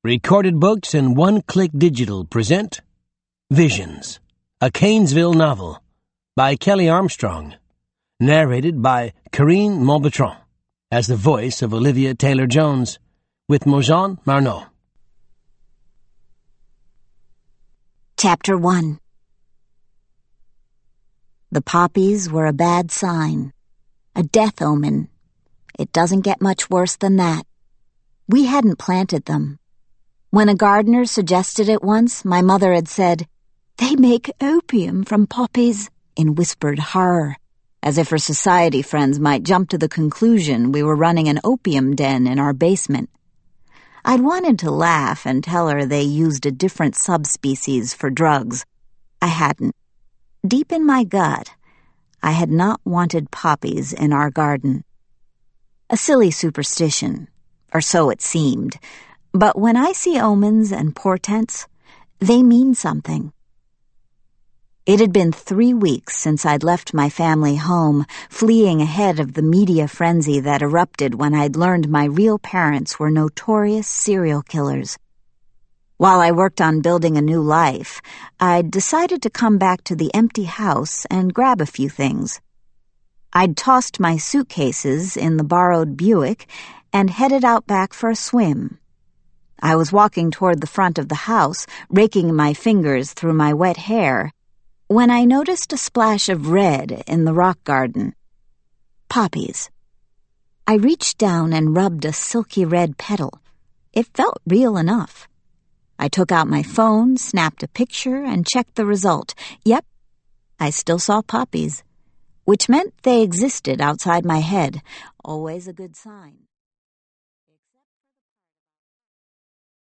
Recorded Books and One Click Digital present Visions, a Canesville novel by Kelly Armstrong, narrated by Karine Montbertrand, as the voice of Olivia Taylor-Jones, with Mojan Marneau. Chapter 1. The poppies were a bad sign, a death omen. It doesn't get much worse than that. We hadn't planted them. When a gardener suggested it once, my mother had said, "They make opium from poppies," in whispered horror, as if her society friends might jump to the conclusion we were running an opium den in our basement. I'd wanted to laugh and tell her they used a different subspecies for drugs. I hadn't. Deep in my gut, I had not wanted poppies in our garden. A silly superstition, or so it seemed. But when I see omens and portents, they mean something. It had been 3 weeks since I'd left my family home, fleeing ahead of the media frenzy that erupted when I'd learned my real parents were notorious serial killers. While I worked on building a new life, I'd decided to come back to the empty house and grab a few things. I'd tossed my suitcases in the borrowed Buick and headed out back for a swim. I was walking toward the front of the house, raking my fingers through my wet hair, when I noticed a splash of red in the rock garden. Poppies. I reached down and rubbed a silky red petal. It felt real enough. I took out my phone, snapped a picture, and checked the result. Yep, I still saw poppies, which meant they existed outside my head. Always a good sign.